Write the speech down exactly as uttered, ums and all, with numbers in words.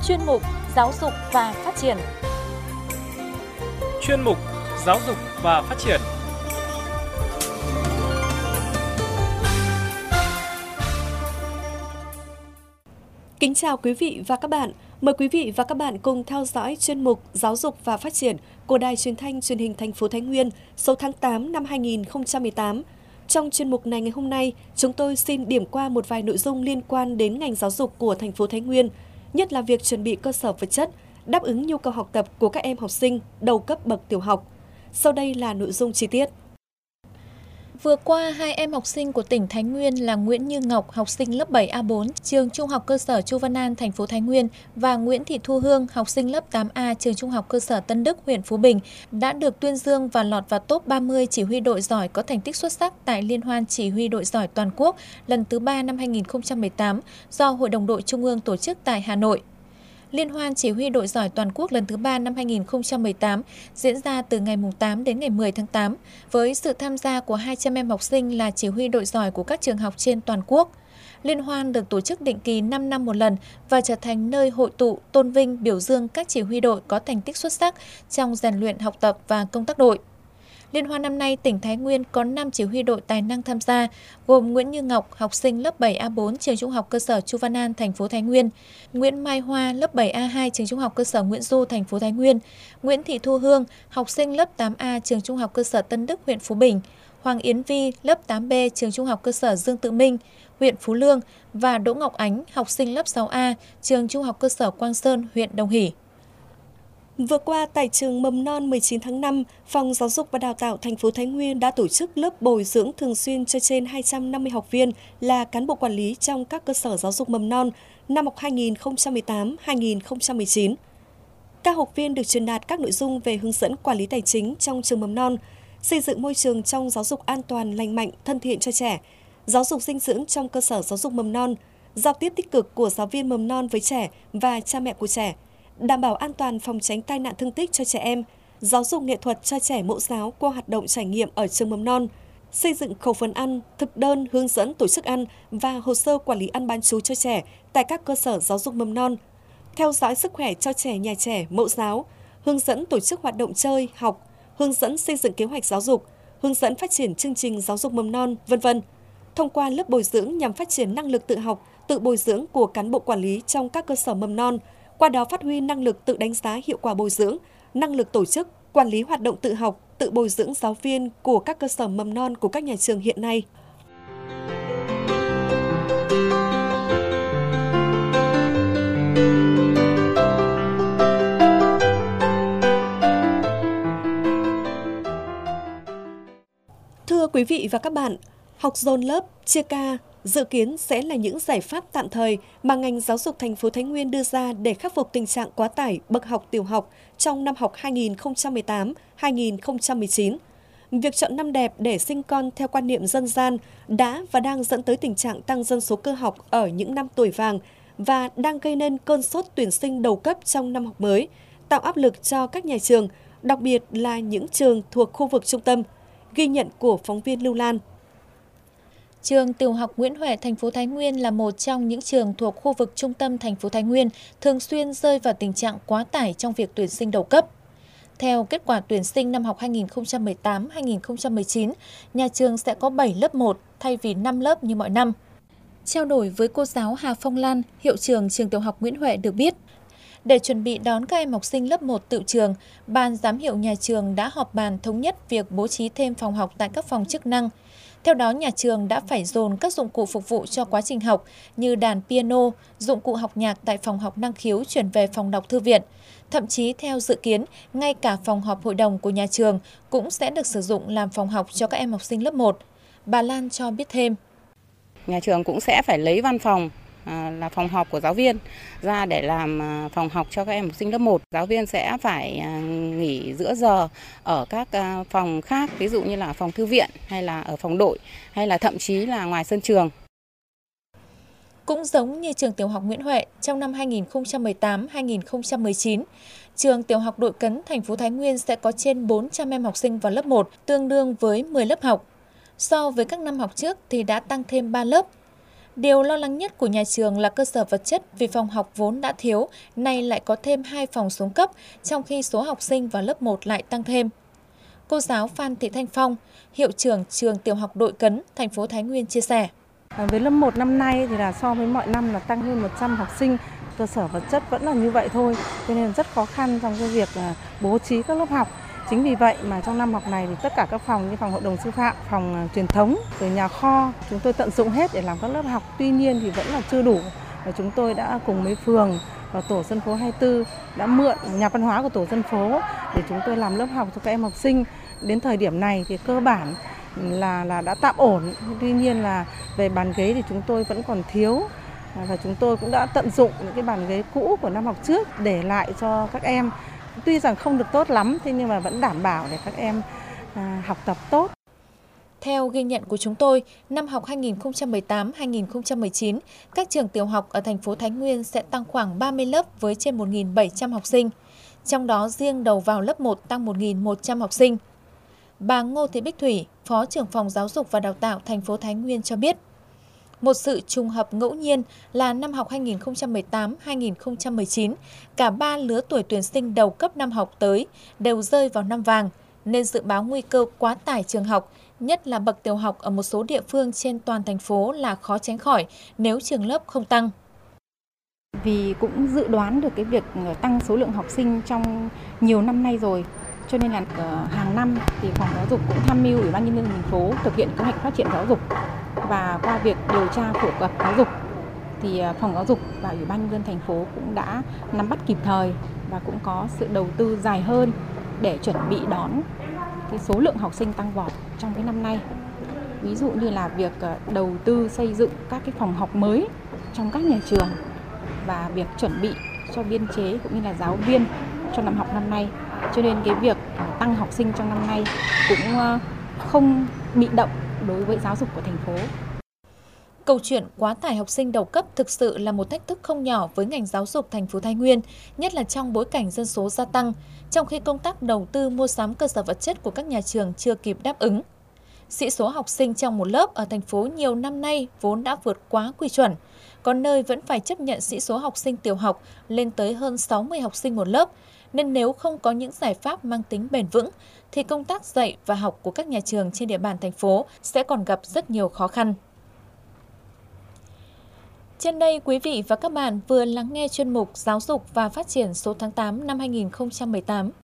chuyên mục Giáo dục và Phát triển. Chuyên mục Giáo dục và Phát triển. Kính chào quý vị và các bạn. Mời quý vị và các bạn cùng theo dõi chuyên mục Giáo dục và Phát triển của Đài Truyền thanh Truyền hình thành phố Thái Nguyên số tháng tám năm hai nghìn không trăm mười tám. Trong chuyên mục này ngày hôm nay, chúng tôi xin điểm qua một vài nội dung liên quan đến ngành giáo dục của thành phố Thái Nguyên, nhất là việc chuẩn bị cơ sở vật chất, đáp ứng nhu cầu học tập của các em học sinh đầu cấp bậc tiểu học. Sau đây là nội dung chi tiết. Vừa qua, hai em học sinh của tỉnh Thái Nguyên là Nguyễn Như Ngọc, học sinh lớp bảy A bốn, trường Trung học cơ sở Chu Văn An, thành phố Thái Nguyên và Nguyễn Thị Thu Hương, học sinh lớp tám A, trường Trung học cơ sở Tân Đức, huyện Phú Bình đã được tuyên dương và lọt vào top ba mươi chỉ huy đội giỏi có thành tích xuất sắc tại Liên hoan chỉ huy đội giỏi toàn quốc lần thứ ba năm hai nghìn không trăm mười tám do Hội đồng đội Trung ương tổ chức tại Hà Nội. Liên hoan chỉ huy đội giỏi toàn quốc lần thứ ba năm hai nghìn không trăm mười tám diễn ra từ ngày tám đến ngày mười tháng tám với sự tham gia của hai trăm em học sinh là chỉ huy đội giỏi của các trường học trên toàn quốc. Liên hoan được tổ chức định kỳ năm năm một lần và trở thành nơi hội tụ, tôn vinh, biểu dương các chỉ huy đội có thành tích xuất sắc trong rèn luyện học tập và công tác đội. Liên hoan năm nay, tỉnh Thái Nguyên có năm chỉ huy đội tài năng tham gia, gồm Nguyễn Như Ngọc, học sinh lớp bảy A bốn, trường Trung học cơ sở Chu Văn An, thành phố Thái Nguyên, Nguyễn Mai Hoa, lớp bảy A hai, trường Trung học cơ sở Nguyễn Du, thành phố Thái Nguyên, Nguyễn Thị Thu Hương, học sinh lớp tám A, trường Trung học cơ sở Tân Đức, huyện Phú Bình, Hoàng Yến Vi, lớp tám B, trường Trung học cơ sở Dương Tự Minh, huyện Phú Lương và Đỗ Ngọc Ánh, học sinh lớp sáu A, trường Trung học cơ sở Quang Sơn, huyện Đồng Hỷ. Vừa qua, tại trường mầm non mười chín tháng năm, Phòng Giáo dục và Đào tạo thành phố Thái Nguyên đã tổ chức lớp bồi dưỡng thường xuyên cho trên hai trăm năm mươi học viên là cán bộ quản lý trong các cơ sở giáo dục mầm non năm học hai nghìn không trăm mười tám hai nghìn không trăm mười chín. Các học viên được truyền đạt các nội dung về hướng dẫn quản lý tài chính trong trường mầm non, xây dựng môi trường trong giáo dục an toàn, lành mạnh, thân thiện cho trẻ, giáo dục dinh dưỡng trong cơ sở giáo dục mầm non, giao tiếp tích cực của giáo viên mầm non với trẻ và cha mẹ của trẻ, đảm bảo an toàn phòng tránh tai nạn thương tích cho trẻ em, giáo dục nghệ thuật cho trẻ mẫu giáo qua hoạt động trải nghiệm ở trường mầm non, xây dựng khẩu phần ăn, thực đơn, hướng dẫn tổ chức ăn và hồ sơ quản lý ăn bán trú cho trẻ tại các cơ sở giáo dục mầm non, theo dõi sức khỏe cho trẻ nhà trẻ mẫu giáo, hướng dẫn tổ chức hoạt động chơi, học, hướng dẫn xây dựng kế hoạch giáo dục, hướng dẫn phát triển chương trình giáo dục mầm non, vân vân. Thông qua lớp bồi dưỡng nhằm phát triển năng lực tự học, tự bồi dưỡng của cán bộ quản lý trong các cơ sở mầm non, qua đó phát huy năng lực tự đánh giá hiệu quả bồi dưỡng, năng lực tổ chức, quản lý hoạt động tự học, tự bồi dưỡng giáo viên của các cơ sở mầm non của các nhà trường hiện nay. Thưa quý vị và các bạn, học dồn lớp, chia ca dự kiến sẽ là những giải pháp tạm thời mà ngành giáo dục thành phố Thái Nguyên đưa ra để khắc phục tình trạng quá tải bậc học tiểu học trong năm học hai nghìn không trăm mười tám hai nghìn không trăm mười chín. Việc chọn năm đẹp để sinh con theo quan niệm dân gian đã và đang dẫn tới tình trạng tăng dân số cơ học ở những năm tuổi vàng và đang gây nên cơn sốt tuyển sinh đầu cấp trong năm học mới, tạo áp lực cho các nhà trường, đặc biệt là những trường thuộc khu vực trung tâm. Ghi nhận của phóng viên Lưu Lan. Trường Tiểu học Nguyễn Huệ, thành phố Thái Nguyên là một trong những trường thuộc khu vực trung tâm thành phố Thái Nguyên thường xuyên rơi vào tình trạng quá tải trong việc tuyển sinh đầu cấp. Theo kết quả tuyển sinh năm học hai nghìn không trăm mười tám hai nghìn không trăm mười chín, nhà trường sẽ có bảy lớp một thay vì năm lớp như mọi năm. Trao đổi với cô giáo Hà Phong Lan, hiệu trưởng trường Tiểu học Nguyễn Huệ được biết, để chuẩn bị đón các em học sinh lớp một tự trường, ban giám hiệu nhà trường đã họp bàn thống nhất việc bố trí thêm phòng học tại các phòng chức năng. Theo đó, nhà trường đã phải dồn các dụng cụ phục vụ cho quá trình học như đàn piano, dụng cụ học nhạc tại phòng học năng khiếu chuyển về phòng đọc thư viện. Thậm chí theo dự kiến, ngay cả phòng họp hội đồng của nhà trường cũng sẽ được sử dụng làm phòng học cho các em học sinh lớp một. Bà Lan cho biết thêm. Nhà trường cũng sẽ phải lấy văn phòng là phòng họp của giáo viên ra để làm phòng học cho các em học sinh lớp một. Giáo viên sẽ phải nghỉ giữa giờ ở các phòng khác, ví dụ như là phòng thư viện hay là ở phòng đội hay là thậm chí là ngoài sân trường. Cũng giống như trường Tiểu học Nguyễn Huệ, trong năm hai nghìn không trăm mười tám hai nghìn không trăm mười chín, trường Tiểu học Đội Cấn, thành phố Thái Nguyên sẽ có trên bốn trăm em học sinh vào lớp một, tương đương với mười lớp học. So với các năm học trước thì đã tăng thêm ba lớp. Điều lo lắng nhất của nhà trường là cơ sở vật chất vì phòng học vốn đã thiếu, nay lại có thêm hai phòng xuống cấp, trong khi số học sinh vào lớp một lại tăng thêm. Cô giáo Phan Thị Thanh Phong, hiệu trưởng trường tiểu học Đội Cấn, thành phố Thái Nguyên chia sẻ. Với lớp một năm nay thì là so với mọi năm là tăng hơn một trăm học sinh, cơ sở vật chất vẫn là như vậy thôi, cho nên rất khó khăn trong cái việc bố trí các lớp học. Chính vì vậy mà trong năm học này thì tất cả các phòng như phòng hội đồng sư phạm, phòng truyền thống, rồi nhà kho chúng tôi tận dụng hết để làm các lớp học. Tuy nhiên thì vẫn là chưa đủ. Và chúng tôi đã cùng với phường và tổ dân phố hai mươi tư đã mượn nhà văn hóa của tổ dân phố để chúng tôi làm lớp học cho các em học sinh. Đến thời điểm này thì cơ bản là là đã tạm ổn. Tuy nhiên là về bàn ghế thì chúng tôi vẫn còn thiếu. Và chúng tôi cũng đã tận dụng những cái bàn ghế cũ của năm học trước để lại cho các em. Tuy rằng không được tốt lắm, thế nhưng mà vẫn đảm bảo để các em à, học tập tốt. Theo ghi nhận của chúng tôi, năm học hai nghìn không trăm mười tám hai nghìn không trăm mười chín, các trường tiểu học ở thành phố Thái Nguyên sẽ tăng khoảng ba mươi lớp với trên một nghìn bảy trăm học sinh. Trong đó riêng đầu vào lớp một tăng một nghìn một trăm học sinh. Bà Ngô Thị Bích Thủy, Phó trưởng phòng Giáo dục và Đào tạo thành phố Thái Nguyên cho biết, một sự trùng hợp ngẫu nhiên là năm học hai nghìn không trăm mười tám hai nghìn không trăm mười chín, cả ba lứa tuổi tuyển sinh đầu cấp năm học tới đều rơi vào năm vàng, nên dự báo nguy cơ quá tải trường học, nhất là bậc tiểu học ở một số địa phương trên toàn thành phố là khó tránh khỏi nếu trường lớp không tăng. Vì cũng dự đoán được cái việc tăng số lượng học sinh trong nhiều năm nay rồi, cho nên là hàng năm thì phòng giáo dục cũng tham mưu Ủy ban nhân dân thành phố thực hiện kế hoạch phát triển giáo dục, và qua việc điều tra phổ cập giáo dục thì phòng giáo dục và Ủy ban nhân dân thành phố cũng đã nắm bắt kịp thời và cũng có sự đầu tư dài hơn để chuẩn bị đón cái số lượng học sinh tăng vọt trong cái năm nay. Ví dụ như là việc đầu tư xây dựng các cái phòng học mới trong các nhà trường và việc chuẩn bị cho biên chế cũng như là giáo viên cho năm học năm nay. Cho nên cái việc tăng học sinh trong năm nay cũng không bị động đối với giáo dục của thành phố. Câu chuyện quá tải học sinh đầu cấp thực sự là một thách thức không nhỏ với ngành giáo dục thành phố Thái Nguyên, nhất là trong bối cảnh dân số gia tăng, trong khi công tác đầu tư mua sắm cơ sở vật chất của các nhà trường chưa kịp đáp ứng. Sĩ số học sinh trong một lớp ở thành phố nhiều năm nay vốn đã vượt quá quy chuẩn, còn nơi vẫn phải chấp nhận sĩ số học sinh tiểu học lên tới hơn sáu mươi học sinh một lớp, nên nếu không có những giải pháp mang tính bền vững, thì công tác dạy và học của các nhà trường trên địa bàn thành phố sẽ còn gặp rất nhiều khó khăn. Trên đây, quý vị và các bạn vừa lắng nghe chuyên mục Giáo dục và Phát triển số tháng tám năm hai nghìn không trăm mười tám.